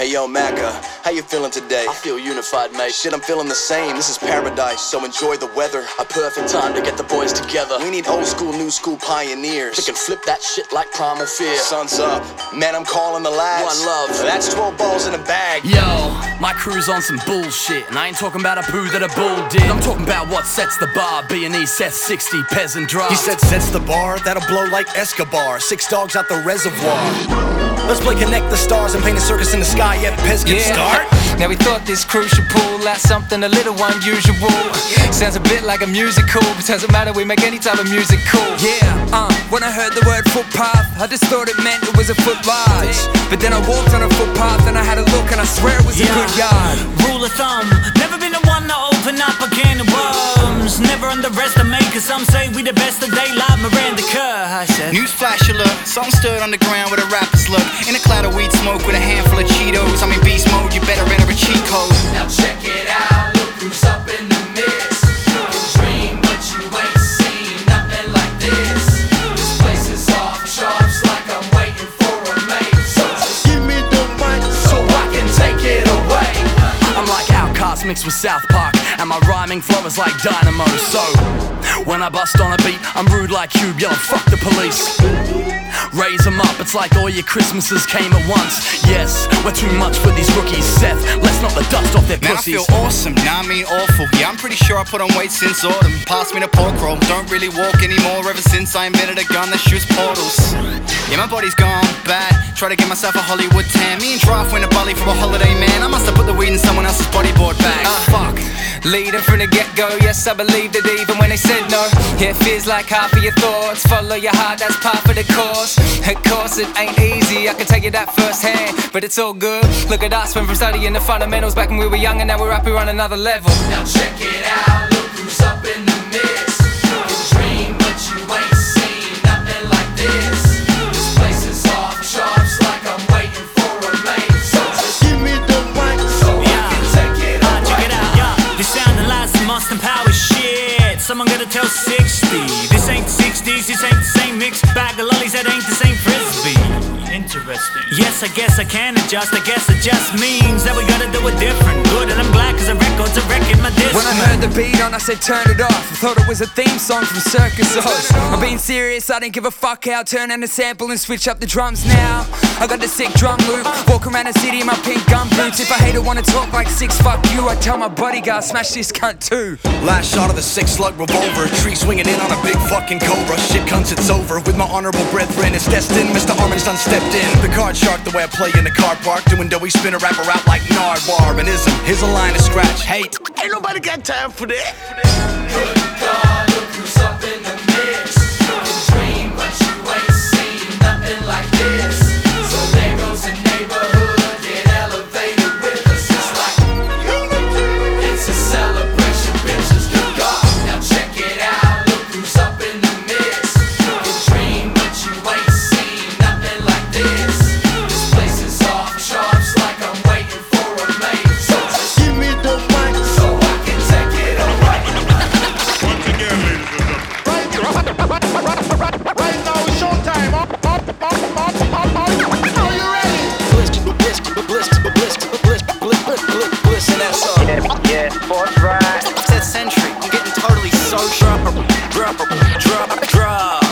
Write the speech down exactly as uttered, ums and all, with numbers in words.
Hey yo, Macca, how you feeling today? I feel unified, mate. Shit, I'm feeling the same. This is paradise, so enjoy the weather. A perfect time to get the boys together. We need old school, new school pioneers They can flip that shit like Primal Fear. Sun's up, man, I'm calling the lads. One love. That's twelve balls in a bag. Yo, my crew's on some bullshit, and I ain't talking about a poo that a bull did. I'm talking about what sets the bar. B and E sets sixty peasant draft. He said sets the bar, that'll blow like Escobar. Six dogs out the reservoir. Let's play Connect the Stars and paint a circus in the sky. Yeah, Pez can Yeah. start. Now we thought this crew should pull out something a little unusual. Sounds a bit like a musical, but doesn't matter, we make any type of music cool. Yeah, uh, when I heard the word footpath, I just thought it meant it was a foot large. But then I walked on a footpath and I had a look and I swear it was Yeah. a good yard. Rule of thumb, never been the one to open up a can of worms. Never underestimate, cause some say we the best of daylight. Miranda Kerr, I said. Newsflash alert, something stirred on the ground with a rapper's look. In a cloud of weed smoke with a handful of Cheetos. I'm in beast mode, you better enter a cheat code. Now check it out, look who's up in the mix. You can dream, but you ain't seen nothing like this. This place is off charts like I'm waiting for a mate. So just give me the mic so I can take it away. I'm like Outkast mixed with South Park, and my rhyming flow is like dynamo. So, when I bust on a beat, I'm rude like Cube, yelling fuck the police. Raise them up, it's like all your Christmases came at once. Yes, we're too much for these rookies. Seth, let's knock the dust off their Man, I pussies. feel awesome, nah, I mean awful. Yeah, I'm pretty sure I put on weight since autumn. Pass me the pork roll, don't really walk anymore ever since I invented a gun that shoots portals. Yeah, my body's gone bad, try to get myself a Hollywood tan. Me and Draft went to Bali for a holiday, man. I must have put the weed in someone else's bodyboard bag. Ah, fuck. Leading from the get-go, yes, I believed it even when they said no. Yeah, it feels like half of your thoughts. Follow your heart, that's part of the course. Of course, it ain't easy, I can tell you that firsthand. But it's all good, look at us, went from studying the fundamentals back when we were young, and now we're up here on another level. Now check it out, look who's up in the mix. You can dream, but you ain't seen nothing like this. This place is off charts like I'm waiting for a mate. So just give me the mic so I can take it Ah, check away. it out, yeah. This sounding like some Austin Powers shit. Someone gotta tell sixty. This ain't the sixties, this ain't the same mix. Bag of lollies, that ain't the same frisbee. Interesting. Yes, I guess I can adjust. I guess it just means that we gotta do it different. Good, and I'm glad cause a record's a record, my disc. When I heard the beat on, I said turn it off. I thought it was a theme song from Circus Oz. I'm being serious, I didn't give a fuck how. Turn on the sample and switch up the drums now. I got the sick drum loop, walk around the city in my pink gum boots. If a hater wanna talk like six, fuck you, I tell my bodyguard, smash this cunt too. Last shot of the six slug revolver. Tree swinging in on a big fucking cobra. Shit cunts, it's over. With my honorable brethren, it's destined. Mister Armin's done stepped in. The card shark, the way I play in the car park. Doing doughy spin a rapper out like Nardwar. And ism, here's a line of scratch. Hate. Ain't nobody got time for that. Good God, look who's up in the mix. You can dream, but you ain't seen nothing like this. So there goes the neighborhood, get elevated with us. It's like it's a celebration, bitches. Good God, now check it out. Look who's up in the mix. You can dream, but you ain't seen nothing like this. This place is off charts like I'm waiting for a mate. So just give me the mic so I can take it away. Once again, ladies and gentlemen. Right now it's showtime. Up, up, up, up, up, up. Are you ready? Bliss, bliss, bliss, bliss, bliss, bliss, bliss, bliss, and that's all. Yeah, sports right. Said Century, I'm getting totally social. Drop, drop, drop.